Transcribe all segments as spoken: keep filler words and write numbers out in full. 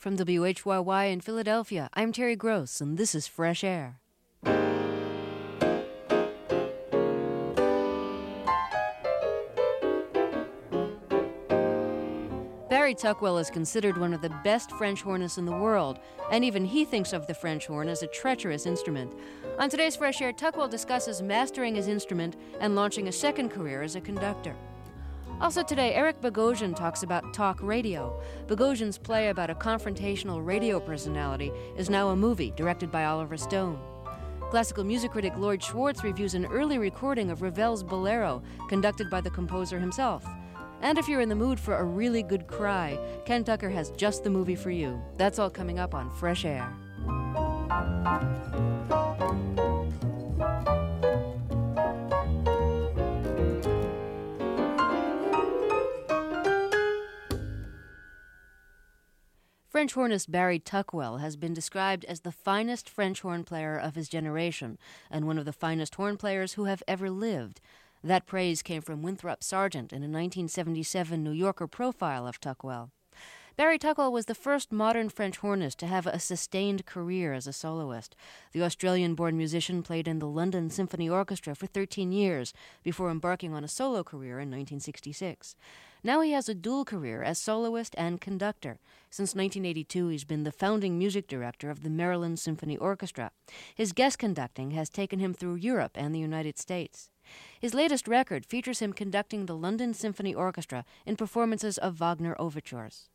From W H Y Y in Philadelphia, I'm Terry Gross, and this is Fresh Air. Barry Tuckwell is considered one of the best French hornists in the world, and even he thinks of the French horn as a treacherous instrument. On today's Fresh Air, Tuckwell discusses mastering his instrument and launching a second career as a conductor. Also today, Eric Bogosian talks about talk radio. Bogosian's play about a confrontational radio personality is now a movie directed by Oliver Stone. Classical music critic Lloyd Schwartz reviews an early recording of Ravel's Bolero, conducted by the composer himself. And if you're in the mood for a really good cry, Ken Tucker has just the movie for you. That's all coming up on Fresh Air. French hornist Barry Tuckwell has been described as the finest French horn player of his generation and one of the finest horn players who have ever lived. That praise came from Winthrop Sargent in a nineteen seventy-seven New Yorker profile of Tuckwell. Barry Tuckwell was the first modern French hornist to have a sustained career as a soloist. The Australian-born musician played in the London Symphony Orchestra for thirteen years before embarking on a solo career in nineteen sixty-six. Now he has a dual career as soloist and conductor. Since nineteen eighty-two, he's been the founding music director of the Maryland Symphony Orchestra. His guest conducting has taken him through Europe and the United States. His latest record features him conducting the London Symphony Orchestra in performances of Wagner overtures.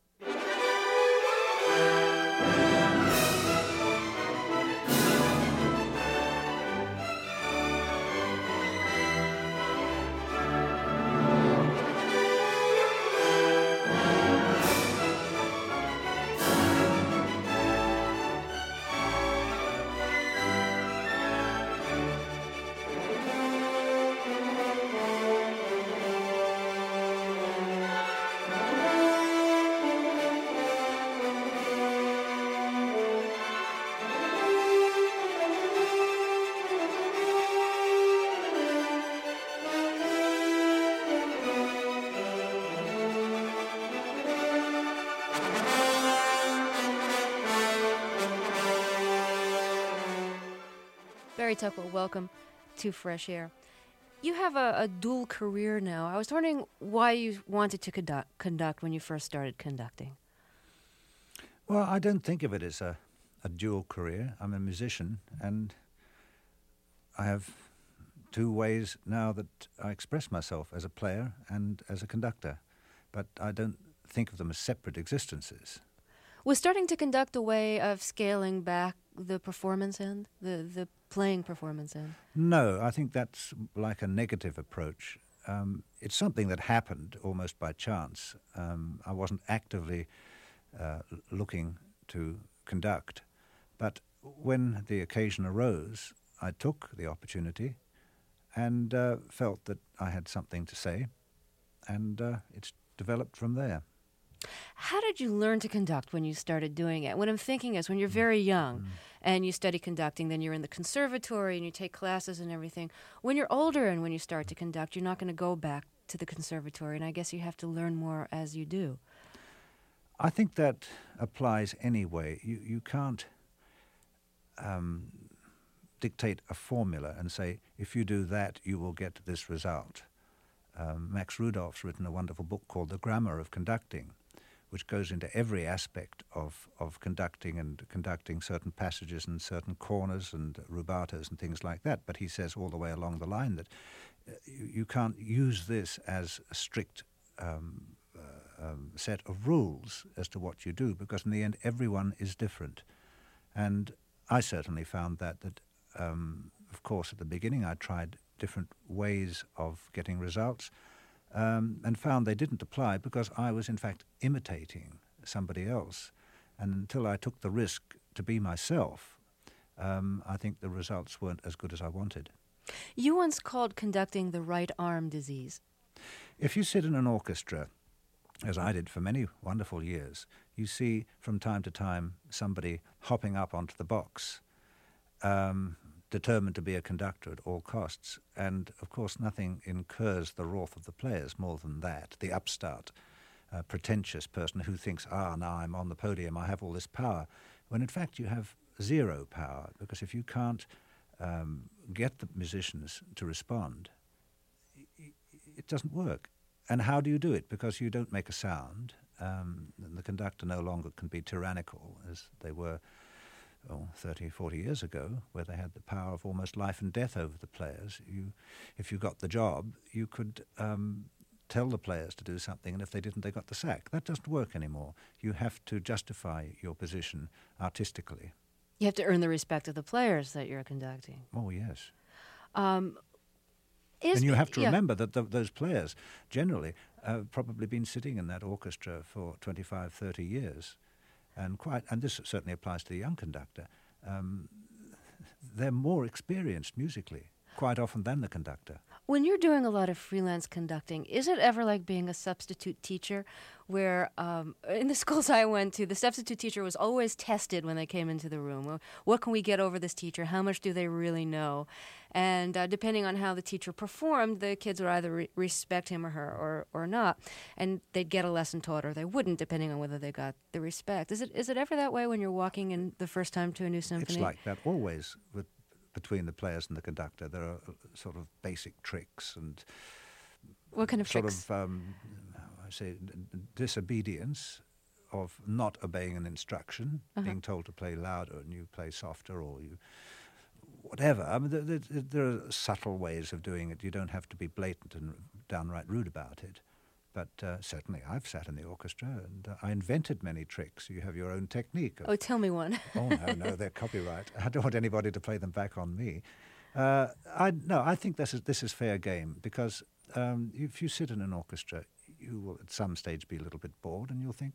Barry Tuckwell, welcome to Fresh Air. You have a, a dual career now. I was wondering why you wanted to conduct, conduct when you first started conducting. Well, I don't think of it as a, a dual career. I'm a musician, and I have two ways now that I express myself, as a player and as a conductor. But I don't think of them as separate existences. Was starting to conduct a way of scaling back the performance end, the, the playing performance end? No, I think that's like a negative approach. Um, it's something that happened almost by chance. Um, I wasn't actively uh, looking to conduct, but when the occasion arose, I took the opportunity and uh, felt that I had something to say, and uh, it's developed from there. How did you learn to conduct when you started doing it? What I'm thinking is when you're very young mm. and you study conducting, then you're in the conservatory and you take classes and everything. When you're older and when you start to conduct, you're not going to go back to the conservatory, and I guess you have to learn more as you do. I think that applies anyway. You, you can't um, dictate a formula and say, if you do that, you will get this result. Um, Max Rudolph's written a wonderful book called The Grammar of Conducting, which goes into every aspect of, of conducting and conducting certain passages and certain corners and rubatos and things like that. But he says all the way along the line that uh, you, you can't use this as a strict um, uh, um, set of rules as to what you do, because in the end everyone is different. And I certainly found that, that um, of course, at the beginning I tried different ways of getting results, Um, and found they didn't apply because I was in fact imitating somebody else. And until I took the risk to be myself, um, I think the results weren't as good as I wanted. You once called conducting the right arm disease. If you sit in an orchestra, as I did for many wonderful years, you see from time to time somebody hopping up onto the box, um, determined to be a conductor at all costs. And, of course, nothing incurs the wrath of the players more than that, the upstart. uh, pretentious person who thinks, ah, now I'm on the podium, I have all this power, when in fact you have zero power, because if you can't um, get the musicians to respond, it doesn't work. And how do you do it? Because you don't make a sound. Um, and the conductor no longer can be tyrannical as they were oh, thirty, forty years ago, where they had the power of almost life and death over the players. You, if you got the job, you could um, tell the players to do something, and if they didn't, they got the sack. That doesn't work anymore. You have to justify your position artistically. You have to earn the respect of the players that you're conducting. Oh, yes. Um, is, and you have to yeah. remember that the, those players generally have probably been sitting in that orchestra for twenty-five, thirty years. And quite, and this certainly applies to the young conductor. Um, they're more experienced musically, quite often, than the conductor. When you're doing a lot of freelance conducting, is it ever like being a substitute teacher where um, in the schools I went to, the substitute teacher was always tested when they came into the room? Well, what can we get over this teacher? How much do they really know? And uh, depending on how the teacher performed, the kids would either re- respect him or her or, or not. And they'd get a lesson taught or they wouldn't, depending on whether they got the respect. Is it is it ever that way when you're walking in the first time to a new symphony? It's like that always with between the players and the conductor. There are uh, sort of basic tricks and what kind of sort tricks? of um, how I say d- disobedience of not obeying an instruction, Uh-huh. being told to play louder and you play softer, or you whatever. I mean, there, there, there are subtle ways of doing it. You don't have to be blatant and downright rude about it. But uh, certainly I've sat in the orchestra and uh, I invented many tricks. You have your own technique. Of, Oh, tell me one. oh, no, no, they're copyright. I don't want anybody to play them back on me. Uh, I No, I think this is, this is fair game, because um, if you sit in an orchestra, you will at some stage be a little bit bored and you'll think,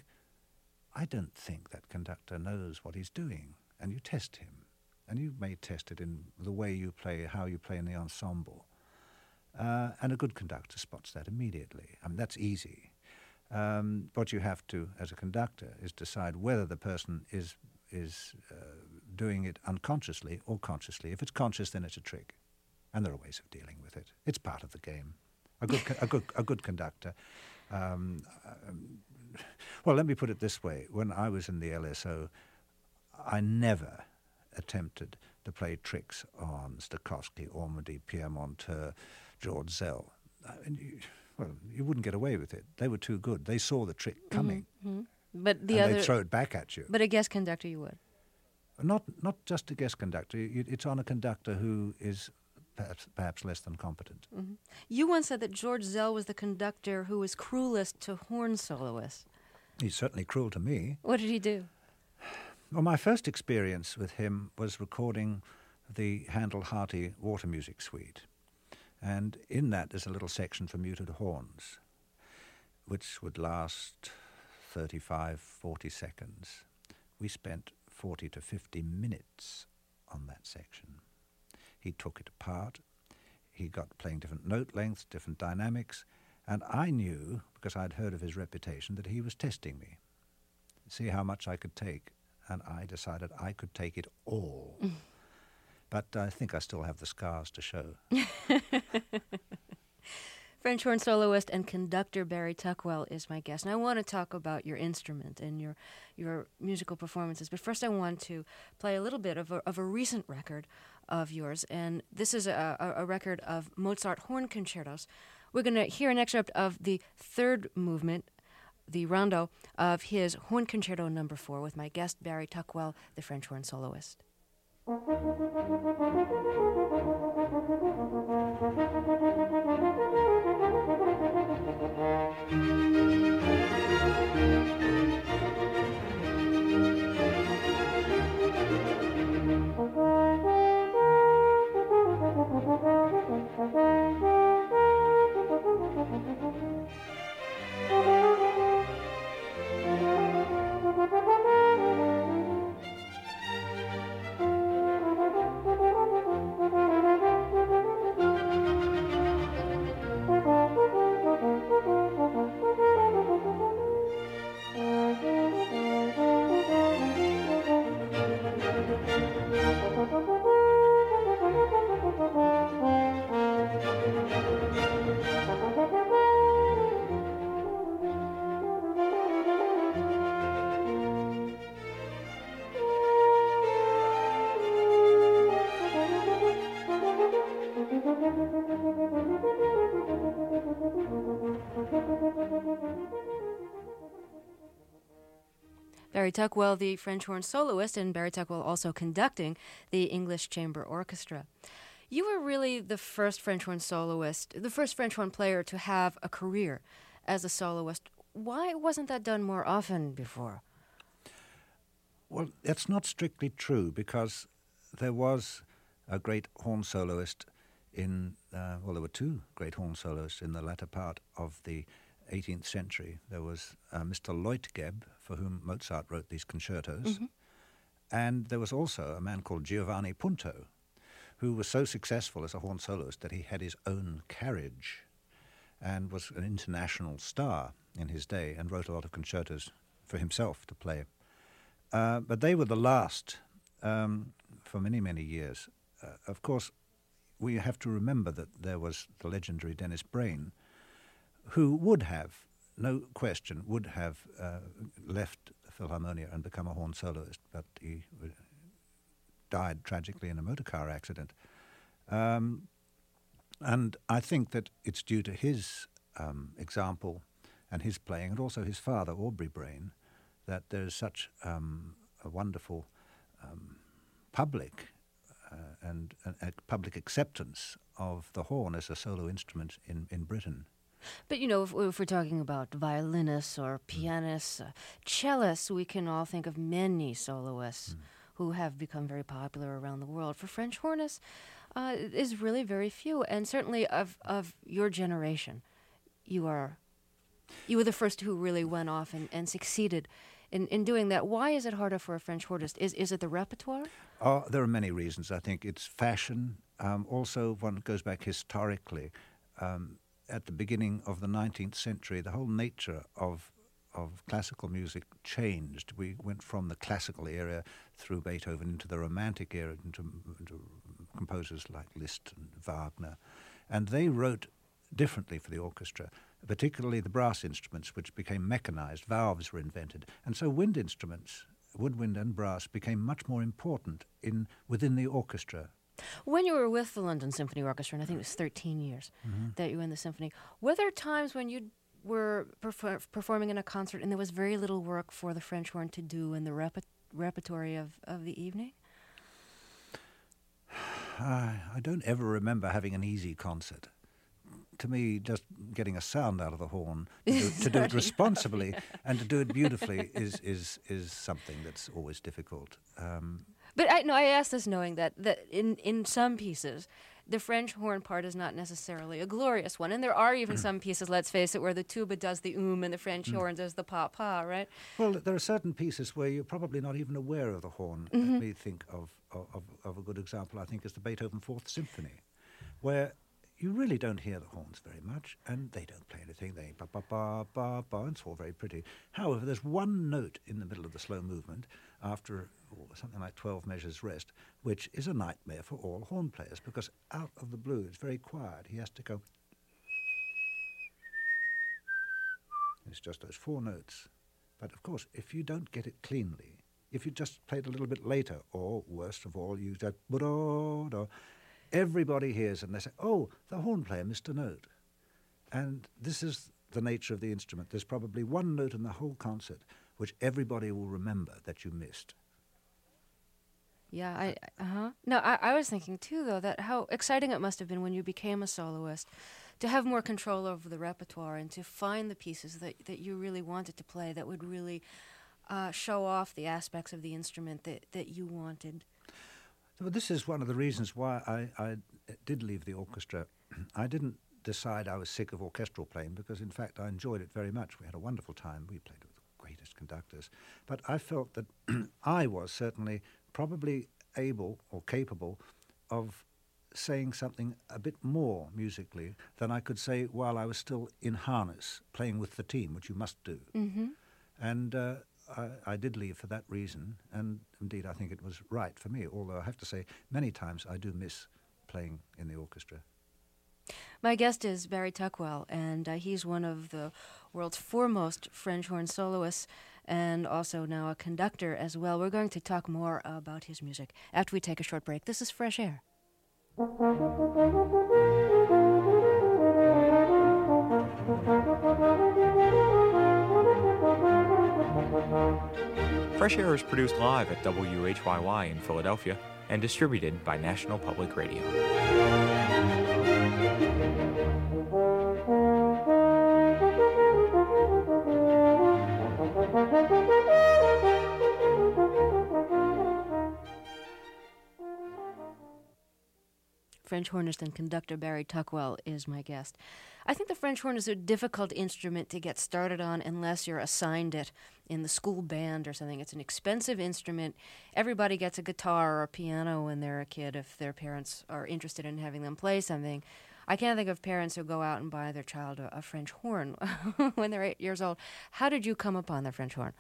I don't think that conductor knows what he's doing. And you test him. And you may test it in the way you play, how you play in the ensemble. Uh, and a good conductor spots that immediately. I mean, that's easy. Um, what you have to, as a conductor, is decide whether the person is is uh, doing it unconsciously or consciously. If it's conscious, then it's a trick, and there are ways of dealing with it. It's part of the game. A good, co- a good, a good conductor. Um, um, well, let me put it this way: when I was in the L S O, I never attempted to play tricks on Stokowski, Ormandy, Pierre Monteux, George Zell. And you, well, you wouldn't get away with it. They were too good. They saw the trick coming, Mm-hmm. But the and other, they'd throw it back at you. but a guest conductor, you would. Not not just a guest conductor. You- It's on a conductor who is perhaps, perhaps less than competent. Mm-hmm. You once said that George Zell was the conductor who was cruelest to horn soloists. He's certainly cruel to me. What did he do? Well, my first experience with him was recording the Handel-Harty Water Music Suite. And in that there's a little section for muted horns, which would last thirty-five, forty seconds. We spent forty to fifty minutes on that section. He took it apart. He got playing different note lengths, different dynamics, and I knew, because I'd heard of his reputation, that he was testing me, see how much I could take. And I decided I could take it all. But I think I still have the scars to show. French horn soloist and conductor Barry Tuckwell is my guest. And I want to talk about your instrument and your your musical performances. But first I want to play a little bit of a, of a recent record of yours. And this is a, a, a record of Mozart horn concertos. We're going to hear an excerpt of the third movement, the rondo of his Horn Concerto Number Four, with my guest Barry Tuckwell, the French horn soloist. Barry Tuckwell, the French horn soloist, and Barry Tuckwell also conducting the English Chamber Orchestra. You were really the first French horn soloist, the first French horn player to have a career as a soloist. Why wasn't that done more often before? Well, that's not strictly true, because there was a great horn soloist in, uh, well, there were two great horn soloists in the latter part of the eighteenth century. There was uh, Mister Leutgeb, for whom Mozart wrote these concertos, mm-hmm. and there was also a man called Giovanni Punto, who was so successful as a horn soloist that he had his own carriage and was an international star in his day and wrote a lot of concertos for himself to play. Uh, but they were the last um, for many, many years. Uh, of course, we have to remember that there was the legendary Dennis Brain, who would have, no question, would have uh, left Philharmonia and become a horn soloist, but he died tragically in a motor car accident. Um, and I think that it's due to his um, example and his playing, and also his father, Aubrey Brain, that there's such um, a wonderful um, public uh, and, and a public acceptance of the horn as a solo instrument in, in Britain. But, you know, if, if we're talking about violinists or pianists, uh, cellists, we can all think of many soloists mm. who have become very popular around the world. For French hornists, uh, is really very few, and certainly of, of your generation, you are you were the first who really went off and, and succeeded in, in doing that. Why is it harder for a French hornist? Is is it the repertoire? Oh, there are many reasons. I think it's fashion. Um, also, one goes back historically. Um, at the beginning of the nineteenth century, the whole nature of of classical music changed. We went from the classical era through Beethoven into the Romantic era, into, into composers like Liszt and Wagner, and they wrote differently for the orchestra, particularly the brass instruments, which became mechanized. Valves were invented, and so wind instruments, woodwind and brass, became much more important in within the orchestra. When you were with the London Symphony Orchestra, and I think it was thirteen years mm-hmm. that you were in the symphony, were there times when you were perfor- performing in a concert and there was very little work for the French horn to do in the rep- repertory of, of the evening? I, I don't ever remember having an easy concert. To me, just getting a sound out of the horn, to do, to do it responsibly and to do it beautifully is, is, is something that's always difficult. Um, But I no, I ask this knowing that, that in, in some pieces, the French horn part is not necessarily a glorious one. And there are even some pieces, let's face it, where the tuba does the oom and the French mm. horn does the pa-pa, right? Well, there are certain pieces where you're probably not even aware of the horn. Mm-hmm. Let me think of, of, of a good example, I think, is the Beethoven Fourth Symphony, where you really don't hear the horns very much, and they don't play anything. They ba-ba-ba-ba-ba, and it's all very pretty. However, there's one note in the middle of the slow movement after oh, something like twelve measures rest, which is a nightmare for all horn players, because out of the blue, it's very quiet. He has to go... It's just those four notes. But, of course, if you don't get it cleanly, if you just play it a little bit later, or, worst of all, use that... ba-da-da, everybody hears and they say, oh, the horn player missed a note. And this is the nature of the instrument. There's probably one note in the whole concert which everybody will remember that you missed. Yeah, I, uh-huh. No, I, I was thinking, too, though, that how exciting it must have been when you became a soloist to have more control over the repertoire and to find the pieces that, that you really wanted to play that would really uh, show off the aspects of the instrument that, that you wanted. Well, this is one of the reasons why I, I did leave the orchestra. I didn't decide I was sick of orchestral playing because, in fact, I enjoyed it very much. We had a wonderful time. We played with the greatest conductors. But I felt that I was certainly probably able or capable of saying something a bit more musically than I could say while I was still in harness, playing with the team, which you must do. Mm-hmm. And... Uh, I, I did leave for that reason, and indeed I think it was right for me, although I have to say many times I do miss playing in the orchestra. My guest is Barry Tuckwell, and uh, he's one of the world's foremost French horn soloists and also now a conductor as well. We're going to talk more about his music after we take a short break. This is Fresh Air. Thank you. Fresh Air is produced live at W H Y Y in Philadelphia and distributed by National Public Radio. French hornist and conductor Barry Tuckwell is my guest. I think the French horn is a difficult instrument to get started on unless you're assigned it in the school band or something. It's an expensive instrument. Everybody gets a guitar or a piano when they're a kid if their parents are interested in having them play something. I can't think of parents who go out and buy their child a, a French horn when they're eight years old. How did you come upon the French horn?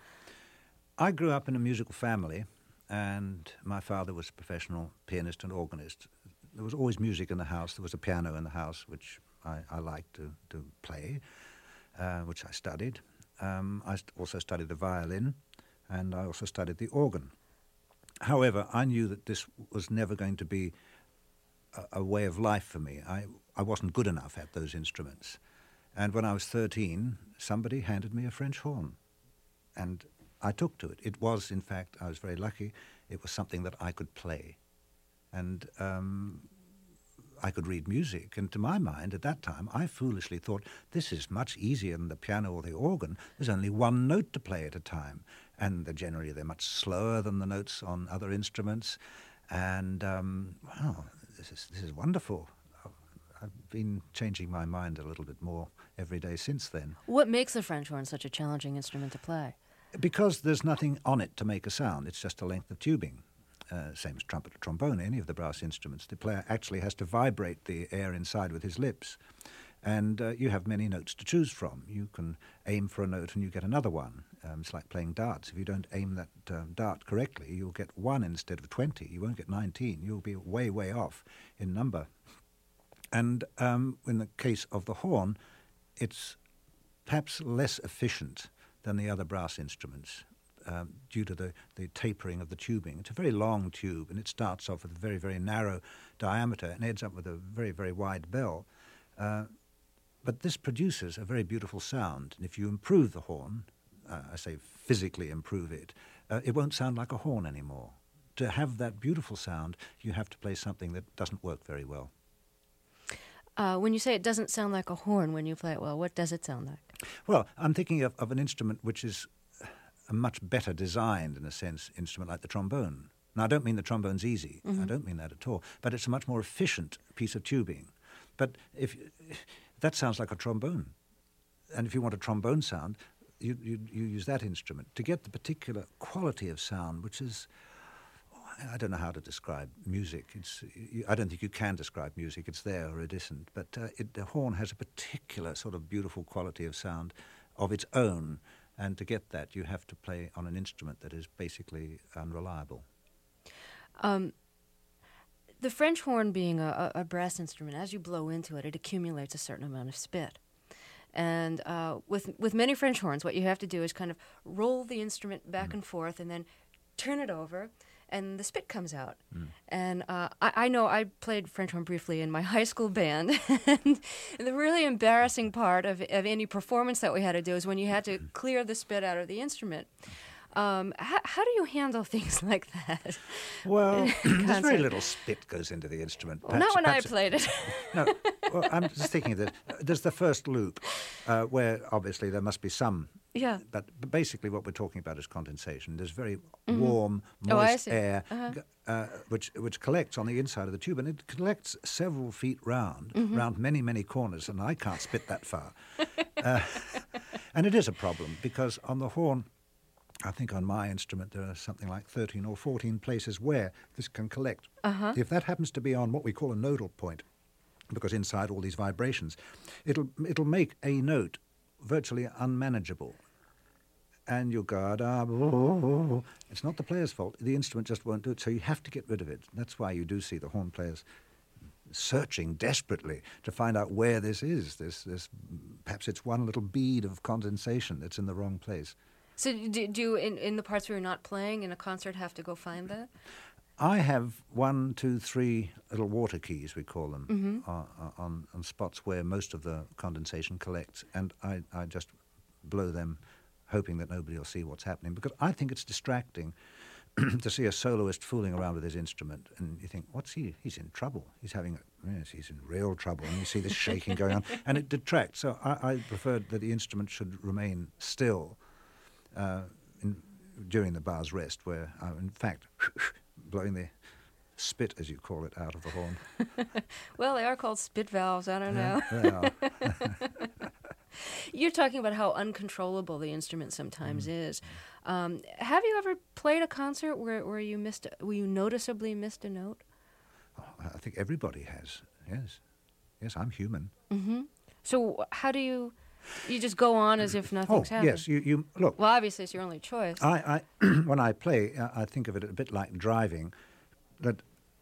I grew up in a musical family, and my father was a professional pianist and organist. There was always music in the house. There was a piano in the house, which I, I liked to, to play, uh, which I studied. Um, I st- also studied the violin, and I also studied the organ. However, I knew that this was never going to be a, a way of life for me. I, I wasn't good enough at those instruments. And when I was thirteen, somebody handed me a French horn, and I took to it. It was, in fact, I was very lucky, it was something that I could play. And um, I could read music, and to my mind, at that time, I foolishly thought, this is much easier than the piano or the organ. There's only one note to play at a time, and they're generally they're much slower than the notes on other instruments. And, um, wow, this is, this is wonderful. I've been changing my mind a little bit more every day since then. What makes the French horn such a challenging instrument to play? Because there's nothing on it to make a sound. It's just a length of tubing. Uh, same as trumpet or trombone, any of the brass instruments. The player actually has to vibrate the air inside with his lips. And uh, you have many notes to choose from. You can aim for a note and you get another one. Um, it's like playing darts. If you don't aim that um, dart correctly, you'll get one instead of twenty. You won't get nineteen. You'll be way, way off in number. And um, in the case of the horn, it's perhaps less efficient than the other brass instruments. Um, due to the, the tapering of the tubing. It's a very long tube, and it starts off with a very, very narrow diameter and ends up with a very, very wide bell. Uh, but this produces a very beautiful sound, and if you improve the horn, uh, I say physically improve it, uh, it won't sound like a horn anymore. To have that beautiful sound, you have to play something that doesn't work very well. Uh, when you say it doesn't sound like a horn when you play it well, what does it sound like? Well, I'm thinking of, of an instrument which is a much better designed, in a sense, instrument like the trombone. Now, I don't mean the trombone's easy. Mm-hmm. I don't mean that at all. But it's a much more efficient piece of tubing. But if, if that sounds like a trombone. And if you want a trombone sound, you, you, you use that instrument to get the particular quality of sound, which is, I don't know how to describe music. It's, you, I don't think you can describe music. It's there or it isn't. But uh, it, the horn has a particular sort of beautiful quality of sound of its own. And to get that, you have to play on an instrument that is basically unreliable. Um, the French horn being a, a brass instrument, as you blow into it, it accumulates a certain amount of spit. And uh, with with many French horns, what you have to do is kind of roll the instrument back mm. and forth and then turn it over, and the spit comes out. Mm. And uh, I, I know I played French horn briefly in my high school band, and the really embarrassing part of, of any performance that we had to do is when you had to clear the spit out of the instrument. Um, how, how do you handle things like that? Well, there's very little spit goes into the instrument. Well, not when I played it. No, well, I'm just thinking that uh, there's the first loop uh, where obviously there must be some. Yeah. But, but basically what we're talking about is condensation. There's very mm-hmm. warm, oh, moist air uh-huh. uh, which which collects on the inside of the tube, and it collects several feet round, mm-hmm. round many, many corners, and I can't spit that far. uh, and it is a problem because on the horn, I think on my instrument there are something like thirteen or fourteen places where this can collect. Uh-huh. If that happens to be on what we call a nodal point, because inside all these vibrations, it'll it'll make a note virtually unmanageable. And you'll go, ah, oh, it's not the player's fault. The instrument just won't do it, so you have to get rid of it. That's why you do see the horn players searching desperately to find out where this is. This, this, perhaps it's one little bead of condensation that's in the wrong place. So do, do you, in, in the parts where you're not playing in a concert, have to go find that? I have one, two, three little water keys, we call them, mm-hmm. on, on, on spots where most of the condensation collects, and I, I just blow them hoping that nobody will see what's happening, because I think it's distracting to see a soloist fooling around with his instrument, and you think, what's he? He's in trouble. He's having, a, yes, he's in real trouble, and you see this shaking going on, and it detracts. So I, I preferred that the instrument should remain still uh, in, during the bar's rest, where I'm, in fact, blowing the spit, as you call it, out of the horn. Well, they are called spit valves. I don't Yeah, know. they are. You're talking about how uncontrollable the instrument sometimes mm. is. Um, have you ever played a concert where, where you missed, where you noticeably missed a note? Oh, I think everybody has. Yes, yes, I'm human. Mm-hmm. So how do you? You just go on as if nothing's oh, happened. Yes, you, you look. Well, obviously it's your only choice. I, I when I play, I think of it a bit like driving. That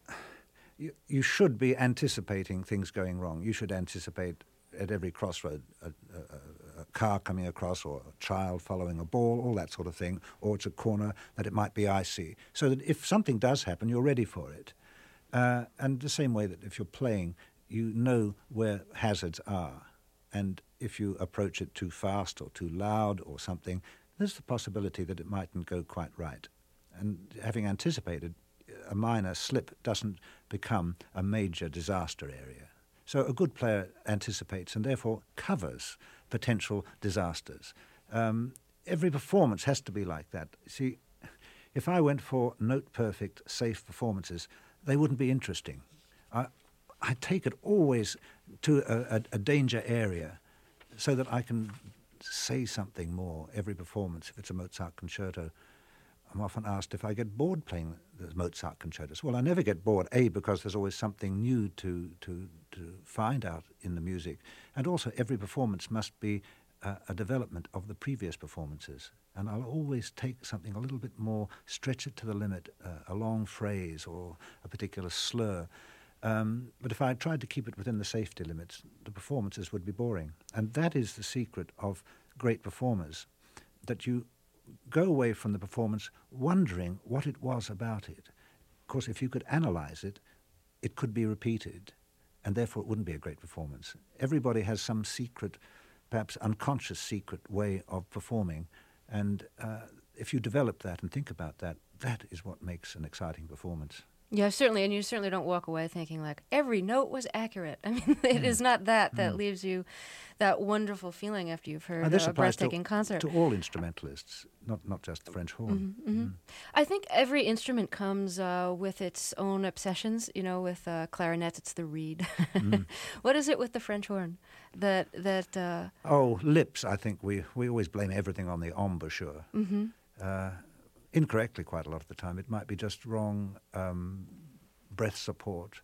you, you should be anticipating things going wrong. You should anticipate at every crossroad a, a, a car coming across, or a child following a ball, all that sort of thing, or it's a corner that it might be icy, so that if something does happen, you're ready for it. Uh, and the same way that if you're playing, you know where hazards are, and if you approach it too fast or too loud or something, there's the possibility that it mightn't go quite right. And having anticipated, a minor slip doesn't become a major disaster area. So a good player anticipates and therefore covers potential disasters. Um, every performance has to be like that. See, if I went for note-perfect, safe performances, they wouldn't be interesting. I, I take it always to a, a, a danger area so that I can say something more every performance. If it's a Mozart concerto, I'm often asked if I get bored playing the Mozart concertos. Well, I never get bored, A, because there's always something new to, to, to find out in the music. And also every performance must be uh, a development of the previous performances. And I'll always take something a little bit more, stretch it to the limit, uh, a long phrase or a particular slur. Um, but if I tried to keep it within the safety limits, the performances would be boring. And that is the secret of great performers, that you go away from the performance wondering what it was about it. Of course, if you could analyze it, it could be repeated, and therefore it wouldn't be a great performance. Everybody has some secret, perhaps unconscious secret way of performing, and uh, if you develop that and think about that, that is what makes an exciting performance. Yeah, certainly, and you certainly don't walk away thinking like every note was accurate. I mean, it mm. is not that that mm. leaves you that wonderful feeling after you've heard uh, a breathtaking to, concert. To all instrumentalists, not not just the French horn. Mm-hmm, mm-hmm. Mm. I think every instrument comes uh, with its own obsessions. You know, with uh, clarinet, it's the reed. mm. What is it with the French horn that that? Uh, oh, lips. I think we we always blame everything on the embouchure. Mm-hmm. Uh, Incorrectly, quite a lot of the time. It might be just wrong um, breath support.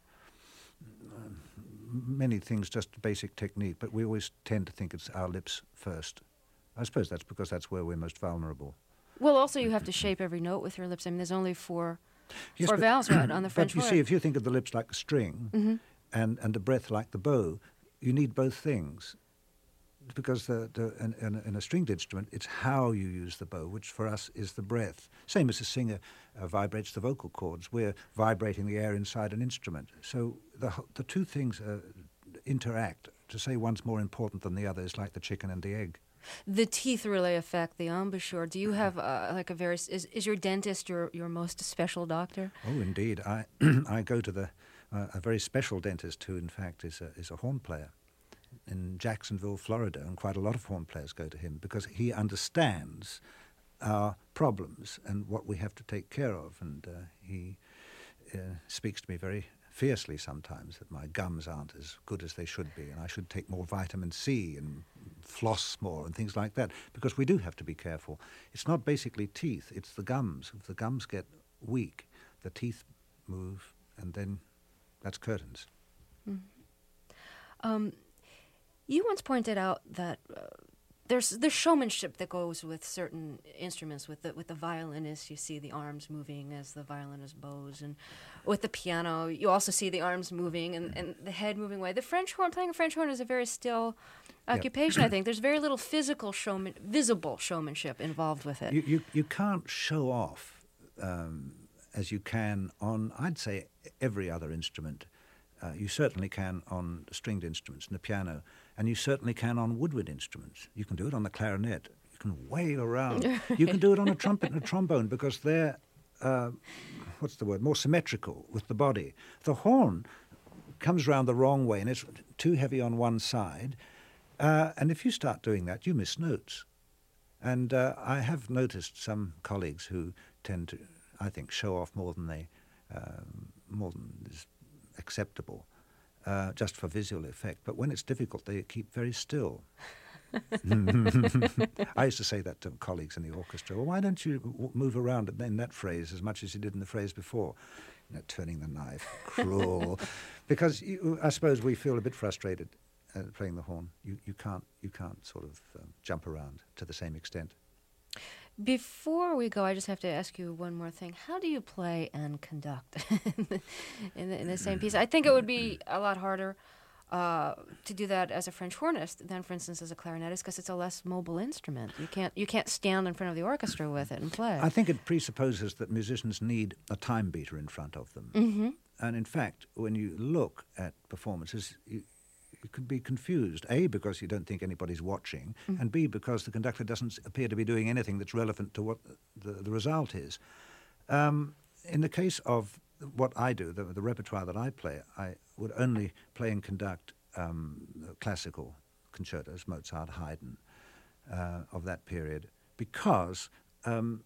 Uh, many things, just basic technique, but we always tend to think it's our lips first. I suppose that's because that's where we're most vulnerable. Well, also you have to shape every note with your lips. I mean, there's only four, yes, four but, vowels right on the French horn. But you horn. see, if you think of the lips like a string mm-hmm. and, and the breath like the bow, you need both things. Because the, the, in, in, in a stringed instrument, it's how you use the bow, which for us is the breath. Same as a singer uh, vibrates the vocal cords. We're vibrating the air inside an instrument. So the, the two things uh, interact. To say one's more important than the other is like the chicken and the egg. The teeth really affect the embouchure. Do you have uh, like a very... Is, is your dentist your, your most special doctor? Oh, indeed. I I go to the uh, a very special dentist who, in fact, is a, is a horn player in Jacksonville, Florida, and quite a lot of horn players go to him because he understands our problems and what we have to take care of. And uh, he uh, speaks to me very fiercely sometimes that my gums aren't as good as they should be and I should take more vitamin C and floss more and things like that, because we do have to be careful. It's not basically teeth, it's the gums. If the gums get weak, the teeth move, and then that's curtains. Mm-hmm. Um, You once pointed out that uh, there's the showmanship that goes with certain instruments. With the with the violinist, you see the arms moving as the violinist bows, and with the piano, you also see the arms moving and, and the head moving away. The French horn, playing a French horn, is a very still occupation. Yep. I think there's very little physical showman, visible showmanship involved with it. You you, you can't show off um, as you can on, I'd say, every other instrument. Uh, you certainly can on stringed instruments and the piano, and you certainly can on woodwind instruments. You can do it on the clarinet. You can wail around. You can do it on a trumpet and a trombone because they're, uh, what's the word, more symmetrical with the body. The horn comes round the wrong way and it's too heavy on one side. Uh, and if you start doing that, you miss notes. And uh, I have noticed some colleagues who tend to, I think, show off more than they, uh, more than is acceptable, uh, just for visual effect. But when it's difficult, they keep very still. I used to say that to colleagues in the orchestra. Well, why don't you w- move around in that phrase as much as you did in the phrase before? You know, turning the knife, cruel. Because you, I suppose we feel a bit frustrated uh, playing the horn. You you can't you can't sort of um, jump around to the same extent. Before we go, I just have to ask you one more thing. How do you play and conduct in, the, in the same piece? I think it would be a lot harder uh, to do that as a French hornist than, for instance, as a clarinetist, because it's a less mobile instrument. You can't you can't stand in front of the orchestra with it and play. I think it presupposes that musicians need a time beater in front of them. Mm-hmm. And in fact, when you look at performances, you, you could be confused, A, because you don't think anybody's watching, mm-hmm. and B, because the conductor doesn't appear to be doing anything that's relevant to what the, the result is. Um, in the case of what I do, the, the repertoire that I play, I would only play and conduct um, classical concertos, Mozart, Haydn, uh, of that period, because um,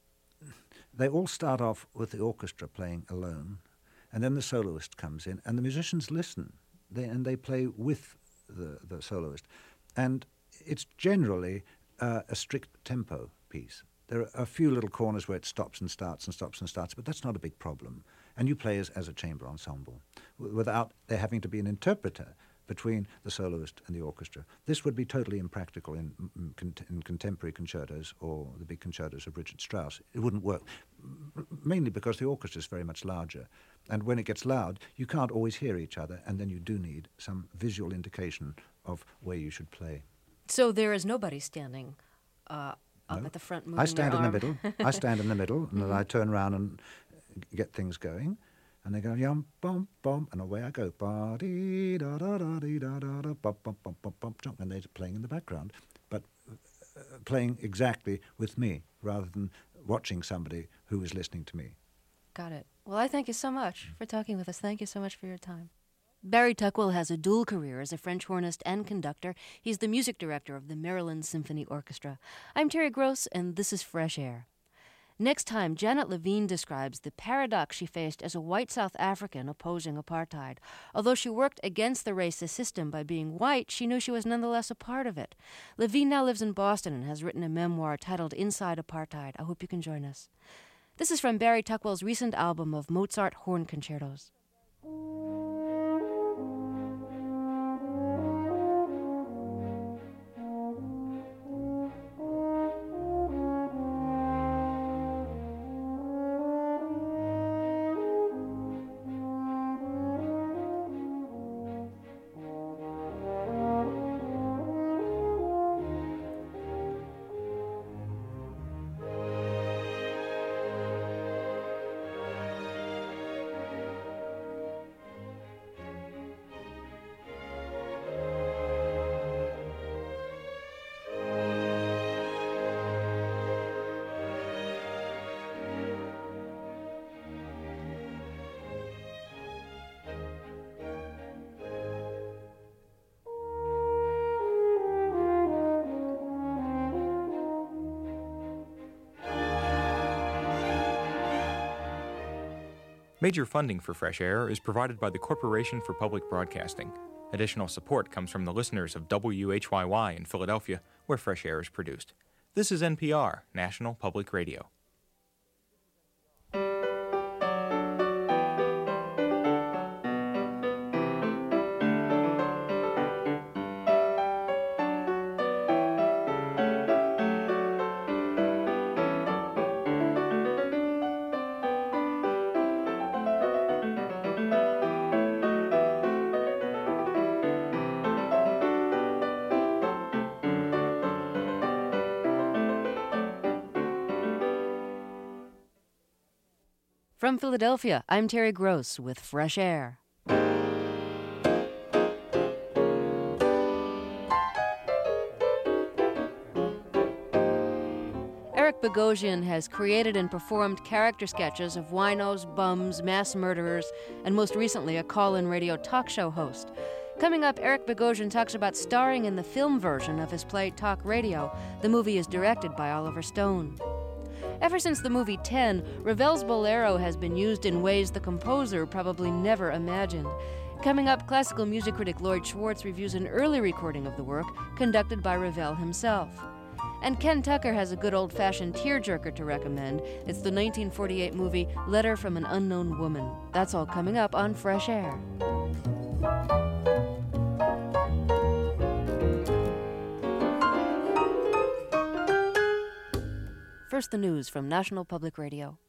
they all start off with the orchestra playing alone, and then the soloist comes in, and the musicians listen. They, and they play with the, the soloist. And it's generally uh, a strict tempo piece. There are a few little corners where it stops and starts and stops and starts, but that's not a big problem. And you play as, as a chamber ensemble w- without there having to be an interpreter between the soloist and the orchestra. This would be totally impractical in, in, in contemporary concertos or the big concertos of Richard Strauss. It wouldn't work, mainly because the orchestra is very much larger. And when it gets loud, you can't always hear each other, and then you do need some visual indication of where you should play. So there is nobody standing uh, up no. at the front moving I stand their in arm. the middle. I stand in the middle, and then I turn around and get things going. And they go yum bum bum, and away I go. Ba dee da da da dee da da da bum bum bum bum bum jump, and they're playing in the background, but uh, playing exactly with me rather than watching somebody who is listening to me. Got it. Well, I thank you so much for talking with us. Thank you so much for your time. Barry Tuckwell has a dual career as a French hornist and conductor. He's the music director of the Maryland Symphony Orchestra. I'm Terry Gross, and this is Fresh Air. Next time, Janet Levine describes the paradox she faced as a white South African opposing apartheid. Although she worked against the racist system by being white, she knew she was nonetheless a part of it. Levine now lives in Boston and has written a memoir titled Inside Apartheid. I hope you can join us. This is from Barry Tuckwell's recent album of Mozart horn concertos. Major funding for Fresh Air is provided by the Corporation for Public Broadcasting. Additional support comes from the listeners of W H Y Y in Philadelphia, where Fresh Air is produced. This is N P R, National Public Radio. From Philadelphia, I'm Terry Gross with Fresh Air. Eric Bogosian has created and performed character sketches of winos, bums, mass murderers, and most recently a call-in radio talk show host. Coming up, Eric Bogosian talks about starring in the film version of his play Talk Radio. The movie is directed by Oliver Stone. Ever since the movie ten, Ravel's Bolero has been used in ways the composer probably never imagined. Coming up, classical music critic Lloyd Schwartz reviews an early recording of the work conducted by Ravel himself. And Ken Tucker has a good old-fashioned tearjerker to recommend. It's the nineteen forty-eight movie Letter from an Unknown Woman. That's all coming up on Fresh Air. First, the news from National Public Radio.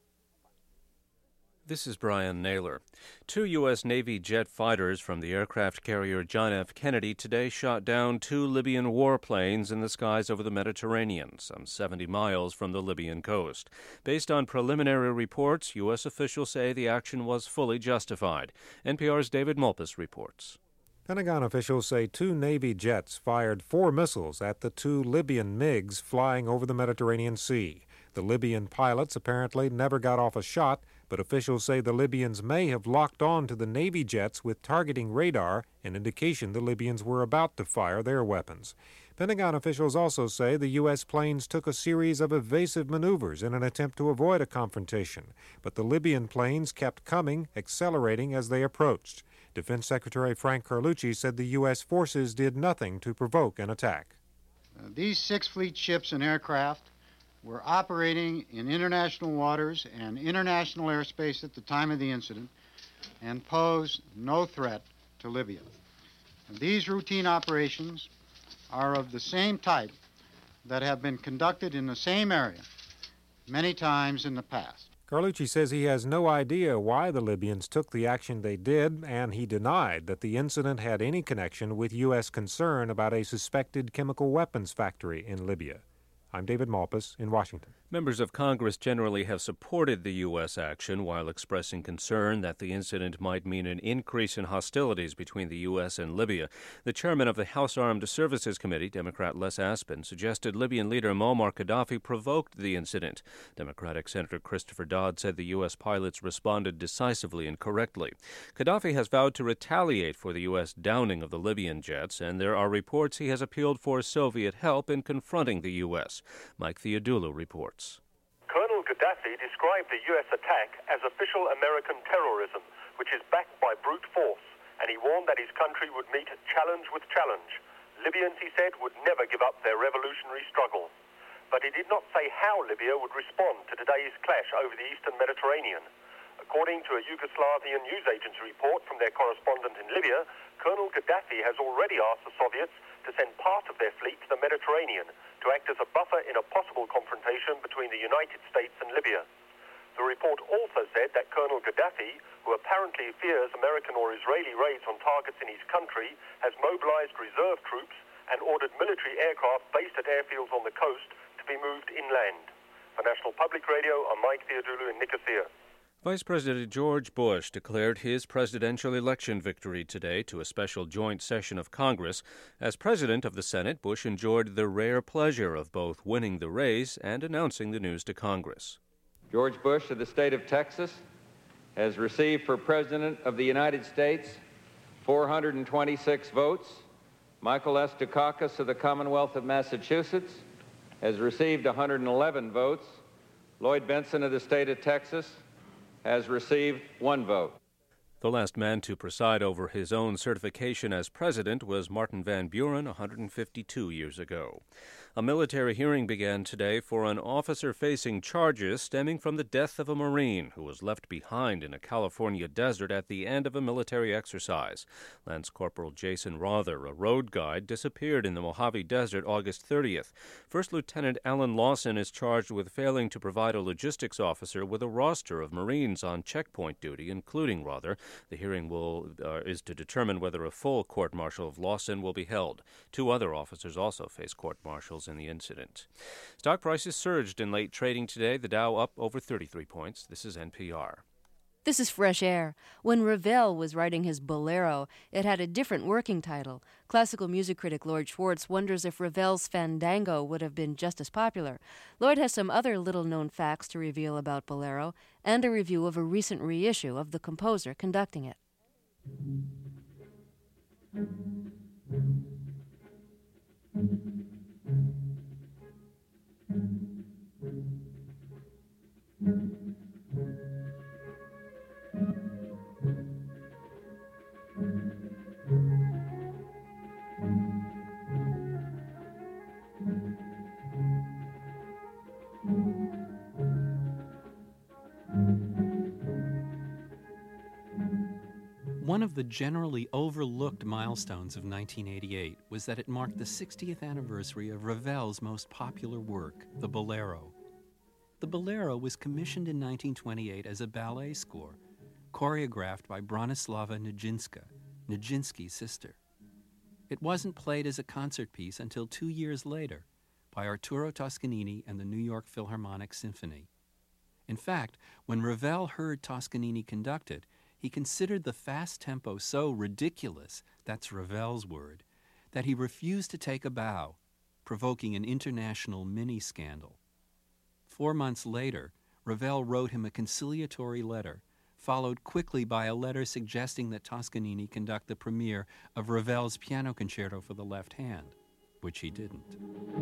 This is Brian Naylor. Two U S. Navy jet fighters from the aircraft carrier John F. Kennedy today shot down two Libyan warplanes in the skies over the Mediterranean, some seventy miles from the Libyan coast. Based on preliminary reports, U S officials say the action was fully justified. N P R's David Malpass reports. Pentagon officials say two Navy jets fired four missiles at the two Libyan MiGs flying over the Mediterranean Sea. The Libyan pilots apparently never got off a shot, but officials say the Libyans may have locked on to the Navy jets with targeting radar, an indication the Libyans were about to fire their weapons. Pentagon officials also say the U S planes took a series of evasive maneuvers in an attempt to avoid a confrontation, but the Libyan planes kept coming, accelerating as they approached. Defense Secretary Frank Carlucci said the U S forces did nothing to provoke an attack. Uh, these Sixth Fleet ships and aircraft were operating in international waters and international airspace at the time of the incident and posed no threat to Libya. And these routine operations are of the same type that have been conducted in the same area many times in the past. Carlucci says he has no idea why the Libyans took the action they did, and he denied that the incident had any connection with U S concern about a suspected chemical weapons factory in Libya. I'm David Malpass in Washington. Members of Congress generally have supported the U S action while expressing concern that the incident might mean an increase in hostilities between the U S and Libya. The chairman of the House Armed Services Committee, Democrat Les Aspin, suggested Libyan leader Muammar Gaddafi provoked the incident. Democratic Senator Christopher Dodd said the U S pilots responded decisively and correctly. Gaddafi has vowed to retaliate for the U S downing of the Libyan jets, and there are reports he has appealed for Soviet help in confronting the U S. Mike Theodulou reports. Colonel Gaddafi described the U S attack as official American terrorism, which is backed by brute force, and he warned that his country would meet challenge with challenge. Libyans, he said, would never give up their revolutionary struggle. But he did not say how Libya would respond to today's clash over the eastern Mediterranean. According to a Yugoslavian news agency report from their correspondent in Libya, Colonel Gaddafi has already asked the Soviets to send part of their fleet to the Mediterranean to act as a buffer in a possible confrontation between the United States and Libya. The report also said that Colonel Gaddafi, who apparently fears American or Israeli raids on targets in his country, has mobilized reserve troops and ordered military aircraft based at airfields on the coast to be moved inland. For National Public Radio, I'm Mike Theodulou in Nicosia. Vice President George Bush declared his presidential election victory today to a special joint session of Congress. As president of the Senate, Bush enjoyed the rare pleasure of both winning the race and announcing the news to Congress. George Bush of the state of Texas has received for President of the United States four hundred twenty-six votes. Michael S. Dukakis of the Commonwealth of Massachusetts has received one hundred eleven votes. Lloyd Bentsen of the state of Texas has received one vote. The last man to preside over his own certification as president was Martin Van Buren one hundred fifty-two years ago. A military hearing began today for an officer facing charges stemming from the death of a Marine who was left behind in a California desert at the end of a military exercise. Lance Corporal Jason Rother, a road guide, disappeared in the Mojave Desert August thirtieth. First Lieutenant Alan Lawson is charged with failing to provide a logistics officer with a roster of Marines on checkpoint duty, including Rother. The hearing will uh, is to determine whether a full court-martial of Lawson will be held. Two other officers also face court-martials in the incident. Stock prices surged in late trading today, the Dow up over thirty-three points. This is N P R. This is Fresh Air. When Ravel was writing his Bolero, it had a different working title. Classical music critic Lloyd Schwartz wonders if Ravel's Fandango would have been just as popular. Lloyd has some other little-known facts to reveal about Bolero and a review of a recent reissue of the composer conducting it. One of the generally overlooked milestones of nineteen eighty-eight was that it marked the sixtieth anniversary of Ravel's most popular work, the Bolero. The Bolero was commissioned in nineteen twenty-eight as a ballet score, choreographed by Bronislava Nijinsky, Nijinsky's sister. It wasn't played as a concert piece until two years later by Arturo Toscanini and the New York Philharmonic Symphony. In fact, when Ravel heard Toscanini conduct it, he considered the fast tempo so ridiculous, that's Ravel's word, that he refused to take a bow, provoking an international mini-scandal. Four months later, Ravel wrote him a conciliatory letter, followed quickly by a letter suggesting that Toscanini conduct the premiere of Ravel's Piano Concerto for the Left Hand, which he didn't.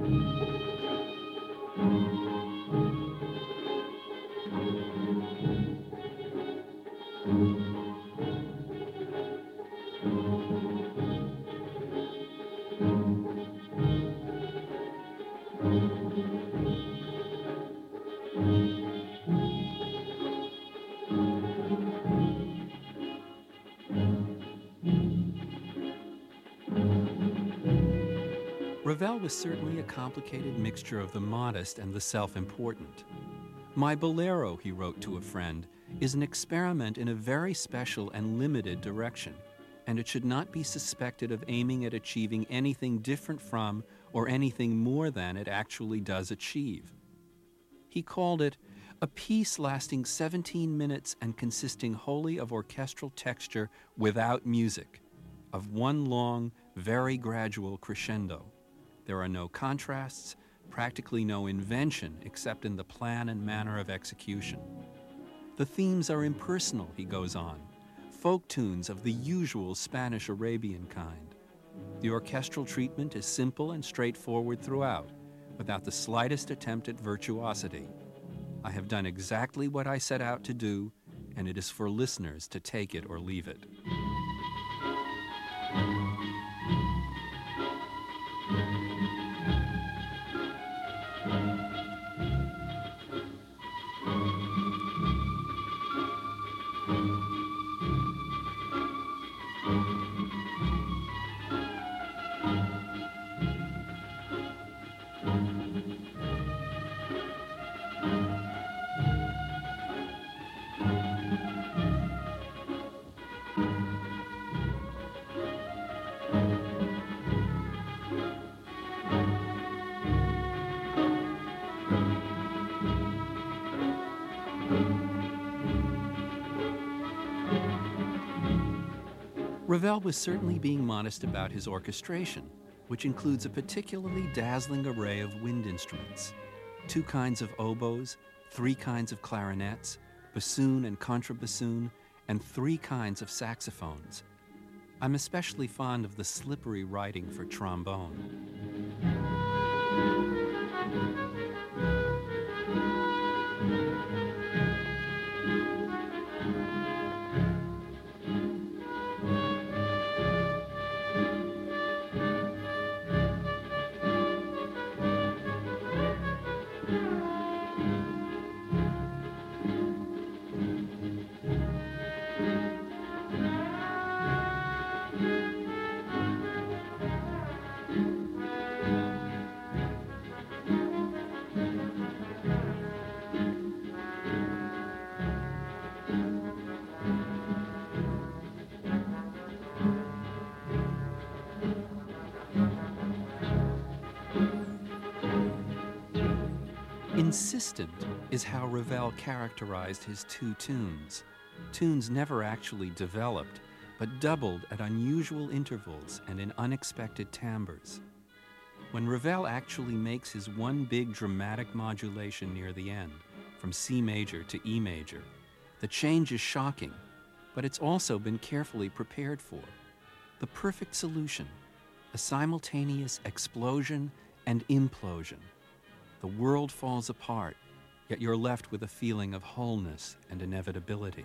Ravel was certainly a complicated mixture of the modest and the self-important. My Bolero, he wrote to a friend, is an experiment in a very special and limited direction, and it should not be suspected of aiming at achieving anything different from or anything more than it actually does achieve. He called it a piece lasting seventeen minutes and consisting wholly of orchestral texture without music, of one long, very gradual crescendo. There are no contrasts, practically no invention except in the plan and manner of execution. The themes are impersonal, he goes on, folk tunes of the usual Spanish-Arabian kind. The orchestral treatment is simple and straightforward throughout, without the slightest attempt at virtuosity. I have done exactly what I set out to do, and it is for listeners to take it or leave it. Ravel was certainly being modest about his orchestration, which includes a particularly dazzling array of wind instruments, two kinds of oboes, three kinds of clarinets, bassoon and contrabassoon, and three kinds of saxophones. I'm especially fond of the slippery writing for trombone. Insistent is how Ravel characterized his two tunes. tunes never actually developed, but doubled at unusual intervals and in unexpected timbres. When Ravel actually makes his one big dramatic modulation near the end, from C major to E major, the change is shocking, but it's also been carefully prepared for. The perfect solution, a simultaneous explosion and implosion. The world falls apart, yet you're left with a feeling of wholeness and inevitability.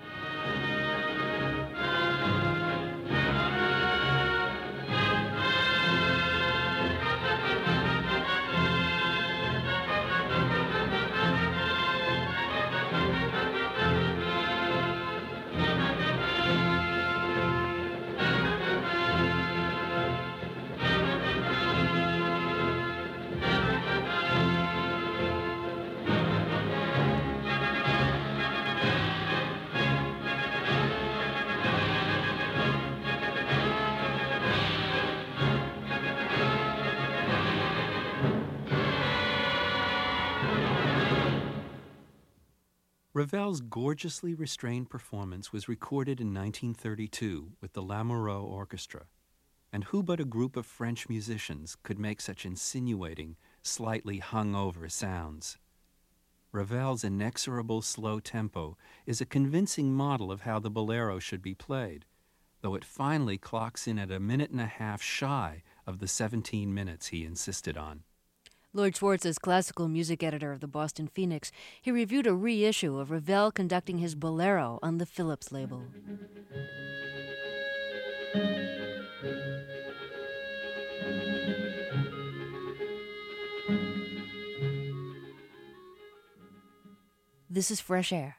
Ravel's gorgeously restrained performance was recorded in nineteen thirty-two with the Lamoureux Orchestra. And who but a group of French musicians could make such insinuating, slightly hung-over sounds? Ravel's inexorable slow tempo is a convincing model of how the bolero should be played, though it finally clocks in at a minute and a half shy of the seventeen minutes he insisted on. Lloyd Schwartz is classical music editor of the Boston Phoenix. He reviewed a reissue of Ravel conducting his Bolero on the Philips label. This is Fresh Air.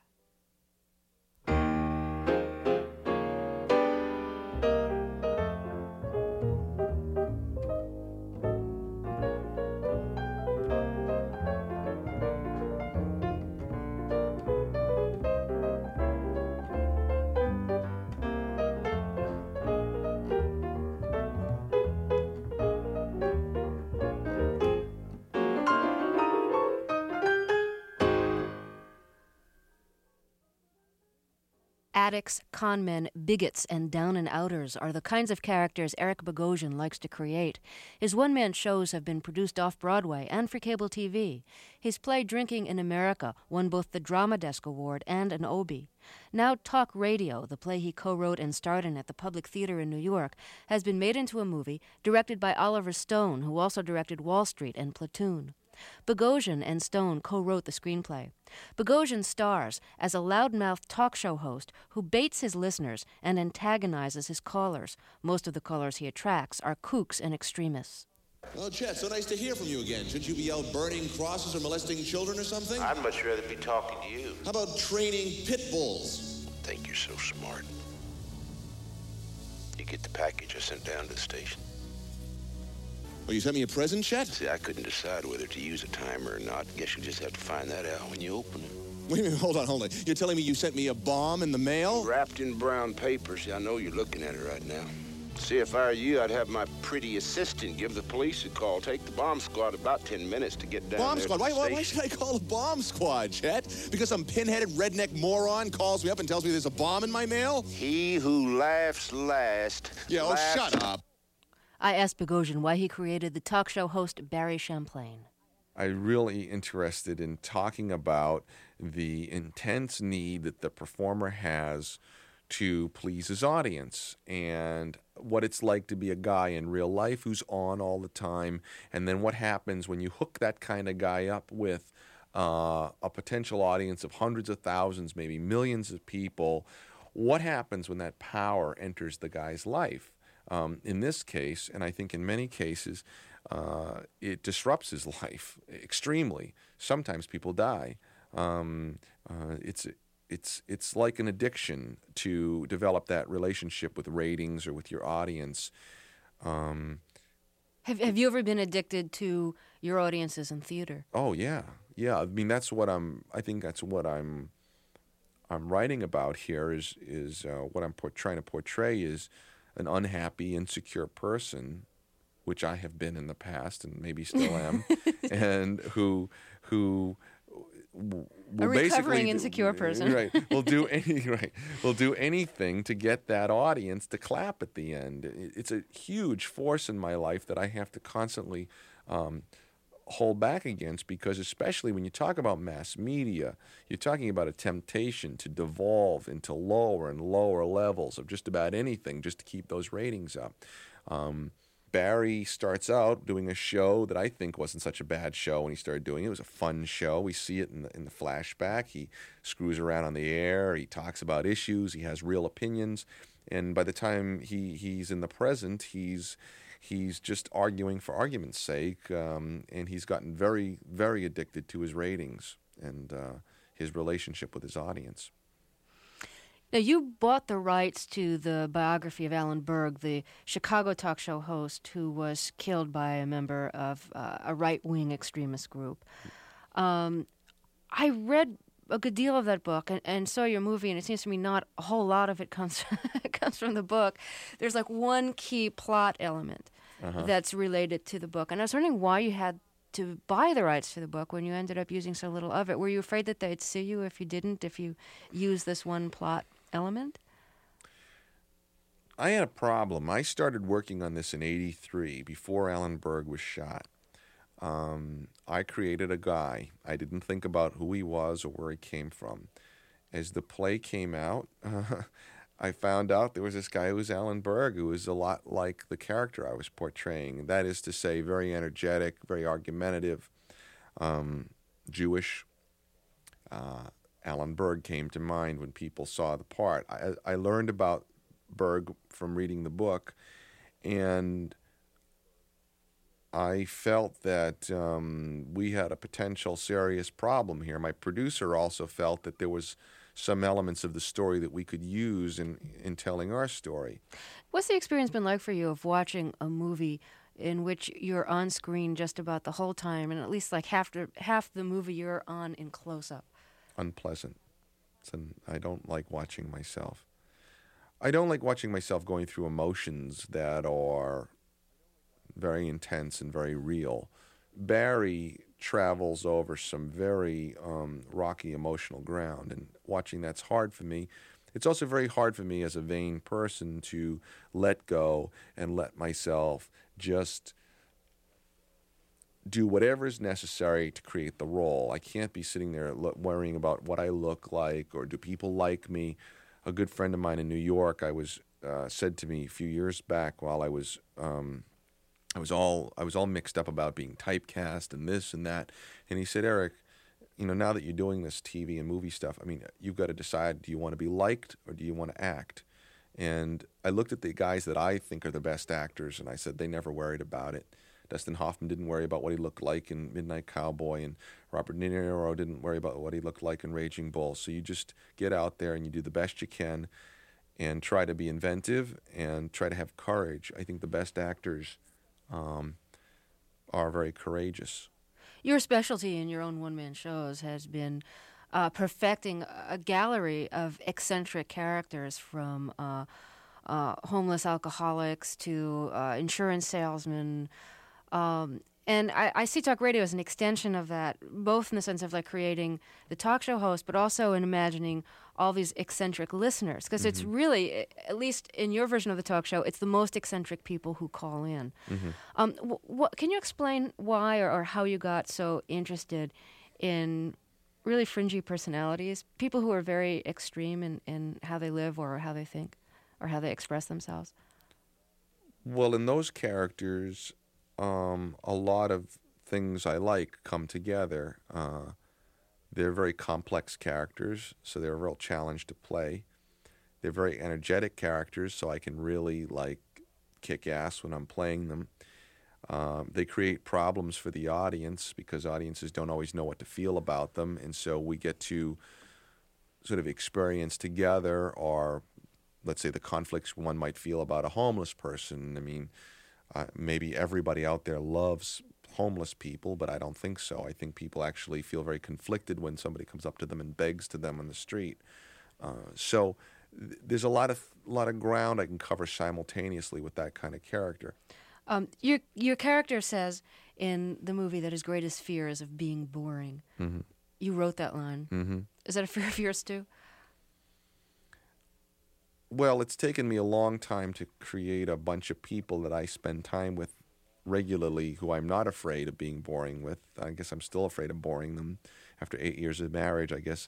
Addicts, conmen, bigots, and down-and-outers are the kinds of characters Eric Bogosian likes to create. His one-man shows have been produced off-Broadway and for cable T V. His play Drinking in America won both the Drama Desk Award and an Obie. Now Talk Radio, the play he co-wrote and starred in at the Public Theater in New York, has been made into a movie directed by Oliver Stone, who also directed Wall Street and Platoon. Bogosian and Stone co-wrote the screenplay. Bogosian stars as a loudmouthed talk show host who baits his listeners and antagonizes his callers. Most of the callers he attracts are kooks and extremists. Oh, Chet, so nice to hear from you again. Shouldn't you be out burning crosses or molesting children or something? I'd much rather be talking to you. How about training pit bulls? I think you're so smart. You get the package I sent down to the station? Oh, you sent me a present, Chet? See, I couldn't decide whether to use a timer or not. Guess you'll just have to find that out when you open it. Wait a minute, hold on, hold on. You're telling me you sent me a bomb in the mail? Wrapped in brown paper. See, I know you're looking at it right now. See, if I were you, I'd have my pretty assistant give the police a call. Take the bomb squad about ten minutes to get down bomb there squad? to Why, the why, station. why should I call the bomb squad, Chet? Because some pinheaded redneck moron calls me up and tells me there's a bomb in my mail? He who laughs last. Yeah, laughs... oh, shut up. I asked Bogosian why he created the talk show host Barry Champlain. I'm really interested in talking about the intense need that the performer has to please his audience and what it's like to be a guy in real life who's on all the time, and then what happens when you hook that kind of guy up with uh, a potential audience of hundreds of thousands, maybe millions of people. What happens when that power enters the guy's life? Um, in this case, and I think in many cases, uh, it disrupts his life extremely. Sometimes people die. Um, uh, it's it's it's like an addiction to develop that relationship with ratings or with your audience. Um, have Have you ever been addicted to your audiences in theater? Oh yeah, yeah. I mean, that's what I'm. I think that's what I'm. I'm writing about here. Is is uh, what I'm por- trying to portray is an unhappy, insecure person, which I have been in the past and maybe still am, and who who we'll a recovering basically insecure do, person. Right. We'll do any right. We'll do anything to get that audience to clap at the end. It's a huge force in my life that I have to constantly um, hold back against, because especially when you talk about mass media, you're talking about a temptation to devolve into lower and lower levels of just about anything just to keep those ratings up. Um, Barry starts out doing a show that I think wasn't such a bad show when he started doing it. It was a fun show. We see it in the, in the flashback. He screws around on the air. He talks about issues. He has real opinions. And by the time he, he's in the present, he's he's just arguing for argument's sake. Um, and he's gotten very, very addicted to his ratings and uh, his relationship with his audience. Now, you bought the rights to the biography of Alan Berg, the Chicago talk show host who was killed by a member of uh, a right-wing extremist group. Um, I read a good deal of that book and, and saw your movie, and it seems to me not a whole lot of it comes comes from the book. There's like one key plot element uh-huh. that's related to the book. And I was wondering why you had to buy the rights to the book when you ended up using so little of it. Were you afraid that they'd sue you if you didn't, if you used this one plot element? I had a problem. I started working on this in eighty-three, before Alan Berg was shot. Um, I created a guy. I didn't think about who he was or where he came from. As the play came out, uh, I found out there was this guy who was Alan Berg, who was a lot like the character I was portraying. That is to say, very energetic, very argumentative, um, Jewish. Uh, Alan Berg came to mind when people saw the part. I, I learned about Berg from reading the book, and I felt that um, we had a potential serious problem here. My producer also felt that there was some elements of the story that we could use in, in telling our story. What's the experience been like for you of watching a movie in which you're on screen just about the whole time, and at least like half the, half the movie you're on in close-up? Unpleasant. And I don't like watching myself. I don't like watching myself going through emotions that are very intense and very real. Barry travels over some very um, rocky emotional ground, and watching that's hard for me. It's also very hard for me as a vain person to let go and let myself just do whatever is necessary to create the role. I can't be sitting there lo- worrying about what I look like or do people like me. A good friend of mine in New York, I was uh, said to me a few years back while I was um, I was all I was all mixed up about being typecast and this and that, and he said, Eric, you know, now that you're doing this T V and movie stuff, I mean, you've got to decide: do you want to be liked or do you want to act? And I looked at the guys that I think are the best actors, and I said they never worried about it. Dustin Hoffman didn't worry about what he looked like in Midnight Cowboy, and Robert De Niro didn't worry about what he looked like in Raging Bull. So you just get out there and you do the best you can and try to be inventive and try to have courage. I think the best actors um, are very courageous. Your specialty in your own one-man shows has been uh, perfecting a gallery of eccentric characters, from uh, uh, homeless alcoholics to uh, insurance salesmen. Um, and I, I see talk radio as an extension of that, both in the sense of like creating the talk show host, but also in imagining all these eccentric listeners. Because mm-hmm. it's really, at least in your version of the talk show, it's the most eccentric people who call in. Mm-hmm. Um, wh- what, can you explain why or, or how you got so interested in really fringy personalities, people who are very extreme in, in how they live or how they think or how they express themselves? Well, in those characters, Um, a lot of things I like come together. Uh, they're very complex characters, so they're a real challenge to play. They're very energetic characters, so I can really like kick ass when I'm playing them. Um, they create problems for the audience because audiences don't always know what to feel about them, and so we get to sort of experience together, or let's say the conflicts one might feel about a homeless person. I mean, Uh, maybe everybody out there loves homeless people, but I don't think so. I think people actually feel very conflicted when somebody comes up to them and begs to them on the street. Uh, so th- there's a lot of a lot of ground I can cover simultaneously with that kind of character. Um, your your character says in the movie that his greatest fear is of being boring. Mm-hmm. You wrote that line. Mm-hmm. Is that a fear of yours, too? Well, it's taken me a long time to create a bunch of people that I spend time with regularly who I'm not afraid of being boring with. I guess I'm still afraid of boring them. After eight years of marriage, I guess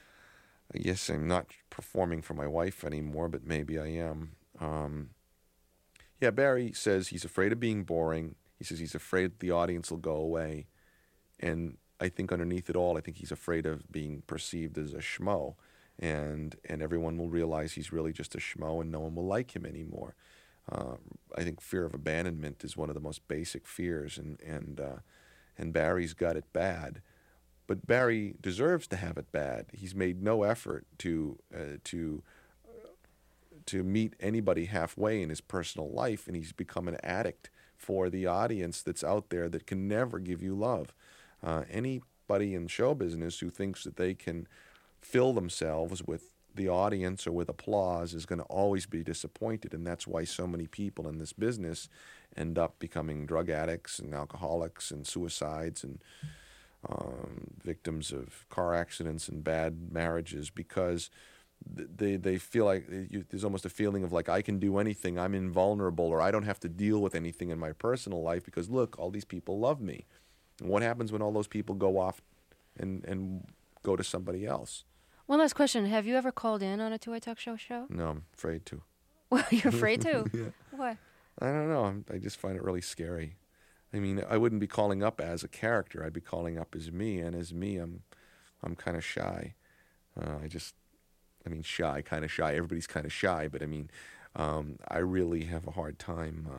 I guess I'm not performing for my wife anymore, but maybe I am. Um, yeah, Barry says he's afraid of being boring. He says he's afraid the audience will go away. And I think underneath it all, I think he's afraid of being perceived as a schmo. And and everyone will realize he's really just a schmo and no one will like him anymore. Uh, I think fear of abandonment is one of the most basic fears, and and uh, and Barry's got it bad. But Barry deserves to have it bad. He's made no effort to uh, to uh, to meet anybody halfway in his personal life, and he's become an addict for the audience that's out there that can never give you love. Uh, anybody in show business who thinks that they can fill themselves with the audience or with applause is going to always be disappointed, and that's why so many people in this business end up becoming drug addicts and alcoholics and suicides and um, victims of car accidents and bad marriages, because they they feel like you, there's almost a feeling of like, I can do anything, I'm invulnerable, or I don't have to deal with anything in my personal life because look, all these people love me. And what happens when all those people go off and and go to somebody else? One last question. Have you ever called in on a Two-Way Talk Show show? No, I'm afraid to. Well, you're afraid to? Yeah. Why? I don't know. I'm, I just find it really scary. I mean, I wouldn't be calling up as a character. I'd be calling up as me, and as me, I'm I'm kind of shy. Uh, I just, I mean, shy, kind of shy. Everybody's kind of shy, but I mean, um, I really have a hard time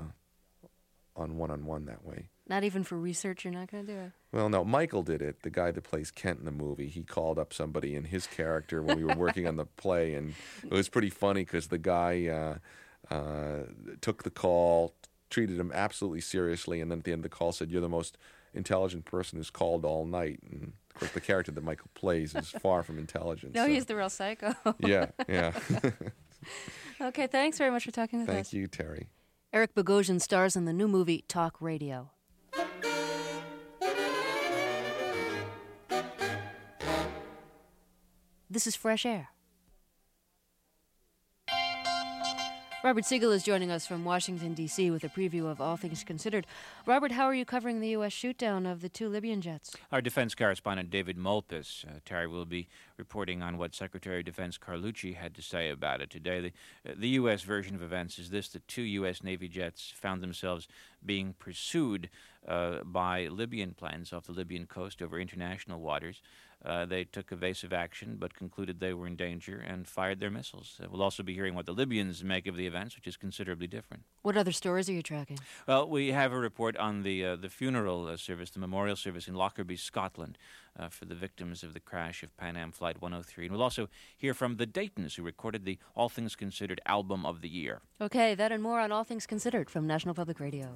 uh, on one-on-one that way. Not even for research, you're not going to do it? Well, no, Michael did it, the guy that plays Kent in the movie. He called up somebody in his character when we were working on the play, and it was pretty funny because the guy uh, uh, took the call, treated him absolutely seriously, and then at the end of the call said, "You're the most intelligent person who's called all night." And of course, the character that Michael plays is far from intelligent. No, so. he's the real psycho. Yeah, yeah. Okay, thanks very much for talking with Thank us. you, Terry. Eric Bogosian stars in the new movie Talk Radio. This is Fresh Air. Robert Siegel is joining us from Washington, D C with a preview of All Things Considered. Robert, how are you covering the U S shoot-down of the two Libyan jets? Our defense correspondent, David Malpass, uh, Terry, will be reporting on what Secretary of Defense Carlucci had to say about it today. The, uh, the U S version of events is this: the two U S Navy jets found themselves being pursued uh, by Libyan planes off the Libyan coast over international waters. Uh, they took evasive action, but concluded they were in danger and fired their missiles. Uh, we'll also be hearing what the Libyans make of the events, which is considerably different. What other stories are you tracking? Well, we have a report on the uh, the funeral uh, service, the memorial service in Lockerbie, Scotland, uh, for the victims of the crash of Pan Am Flight one oh three. And we'll also hear from the Daytons, who recorded the All Things Considered album of the year. Okay, that and more on All Things Considered from National Public Radio.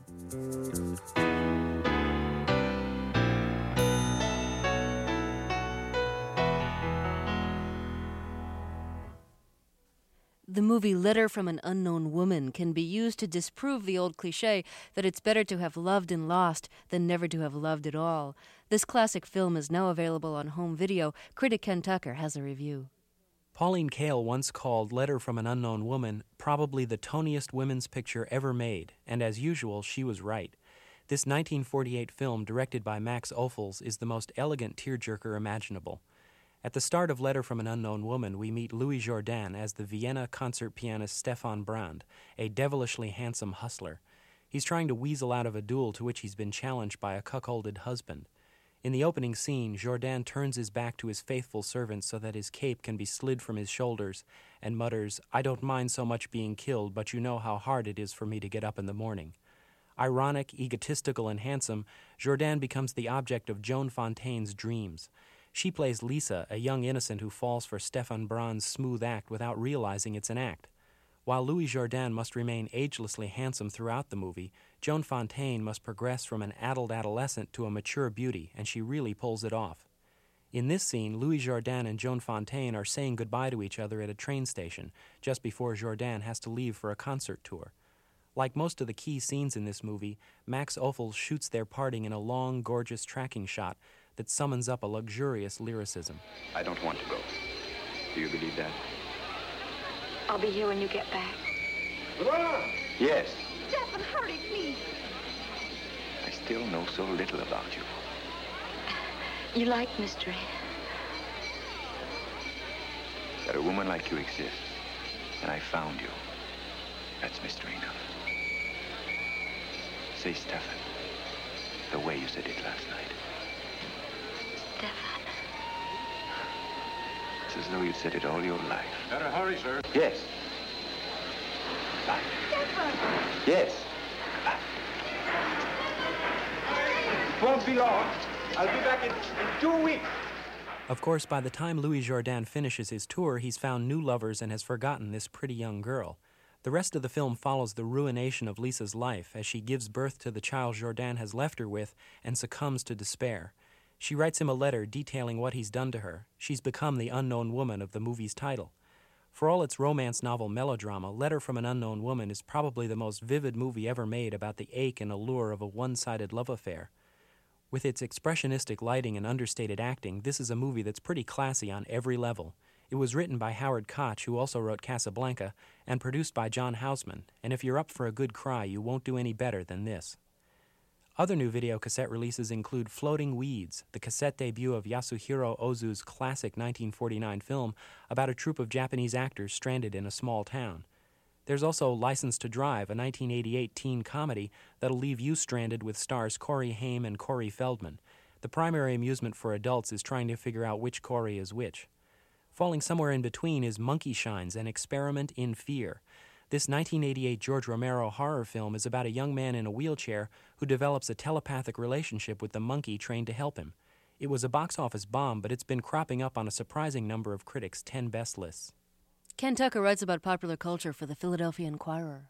The movie Letter from an Unknown Woman can be used to disprove the old cliché that it's better to have loved and lost than never to have loved at all. This classic film is now available on home video. Critic Ken Tucker has a review. Pauline Kael once called Letter from an Unknown Woman probably the toniest women's picture ever made, and as usual, she was right. This nineteen forty-eight film, directed by Max Ophuls, is the most elegant tearjerker imaginable. At the start of Letter from an Unknown Woman, we meet Louis Jourdan as the Vienna concert pianist Stefan Brand, a devilishly handsome hustler. He's trying to weasel out of a duel to which he's been challenged by a cuckolded husband. In the opening scene, Jourdan turns his back to his faithful servant so that his cape can be slid from his shoulders and mutters, "I don't mind so much being killed, but you know how hard it is for me to get up in the morning." Ironic, egotistical, and handsome, Jourdan becomes the object of Joan Fontaine's dreams. She plays Lisa, a young innocent who falls for Stefan Brand's smooth act without realizing it's an act. While Louis Jourdan must remain agelessly handsome throughout the movie, Joan Fontaine must progress from an addled adolescent to a mature beauty, and she really pulls it off. In this scene, Louis Jourdan and Joan Fontaine are saying goodbye to each other at a train station, just before Jourdan has to leave for a concert tour. Like most of the key scenes in this movie, Max Ophuls shoots their parting in a long, gorgeous tracking shot that summons up a luxurious lyricism. I don't want to go. Do you believe that? I'll be here when you get back. Yes. Stefan, hurry, please. I still know so little about you. You like mystery. That a woman like you exists, and I found you. That's mystery enough. Say, Stefan, the way you said it last night. Stefan. It's as though you'd said it all your life. Better hurry, sir. Yes. Stefan! Yes. It won't be long. I'll be back in, in two weeks. Of course, by the time Louis Jourdan finishes his tour, he's found new lovers and has forgotten this pretty young girl. The rest of the film follows the ruination of Lisa's life as she gives birth to the child Jourdan has left her with and succumbs to despair. She writes him a letter detailing what he's done to her. She's become the unknown woman of the movie's title. For all its romance novel melodrama, Letter from an Unknown Woman is probably the most vivid movie ever made about the ache and allure of a one-sided love affair. With its expressionistic lighting and understated acting, this is a movie that's pretty classy on every level. It was written by Howard Koch, who also wrote Casablanca, and produced by John Houseman, and if you're up for a good cry, you won't do any better than this. Other new video cassette releases include Floating Weeds, the cassette debut of Yasuhiro Ozu's classic nineteen forty-nine film about a troupe of Japanese actors stranded in a small town. There's also License to Drive, a nineteen eighty-eight teen comedy that'll leave you stranded with stars Corey Haim and Corey Feldman. The primary amusement for adults is trying to figure out which Corey is which. Falling somewhere in between is Monkey Shines, an experiment in fear. This nineteen eighty-eight George Romero horror film is about a young man in a wheelchair who develops a telepathic relationship with the monkey trained to help him. It was a box office bomb, but it's been cropping up on a surprising number of critics' ten best lists. Ken Tucker writes about popular culture for the Philadelphia Inquirer.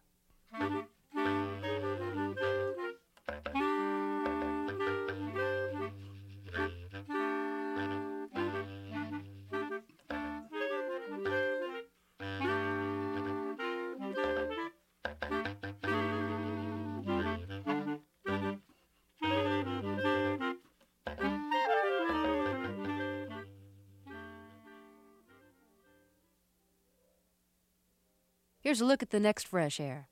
Here's a look at the next Fresh Air.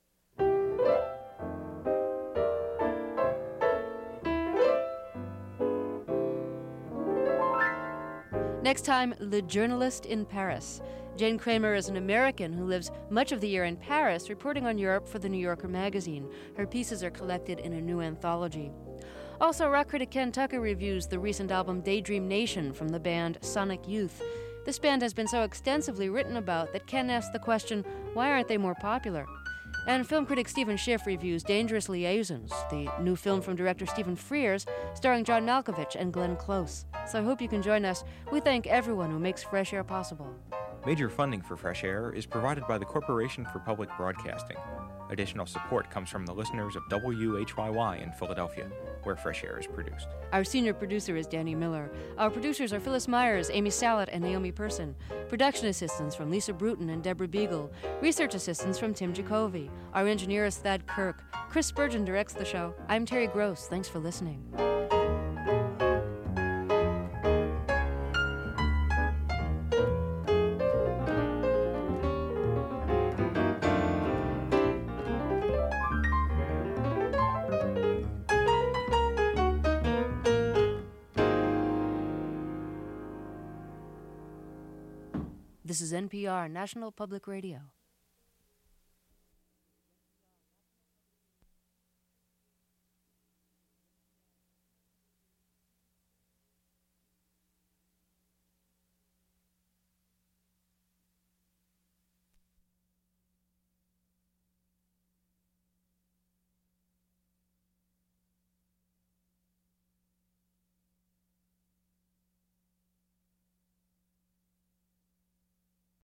Next time, Le Journalist in Paris. Jane Kramer is an American who lives much of the year in Paris, reporting on Europe for The New Yorker magazine. Her pieces are collected in a new anthology. Also, rock critic Ken Tucker reviews the recent album Daydream Nation from the band Sonic Youth. This band has been so extensively written about that Ken asks the question, why aren't they more popular? And film critic Stephen Schiff reviews Dangerous Liaisons, the new film from director Stephen Frears, starring John Malkovich and Glenn Close. So I hope you can join us. We thank everyone who makes Fresh Air possible. Major funding for Fresh Air is provided by the Corporation for Public Broadcasting. Additional support comes from the listeners of W H Y Y in Philadelphia, where Fresh Air is produced. Our senior producer is Danny Miller. Our producers are Phyllis Myers, Amy Sallet, and Naomi Person. Production assistants from Lisa Bruton and Deborah Beagle. Research assistants from Tim Jacoby. Our engineer is Thad Kirk. Chris Spurgeon directs the show. I'm Terry Gross. Thanks for listening. This is N P R, National Public Radio.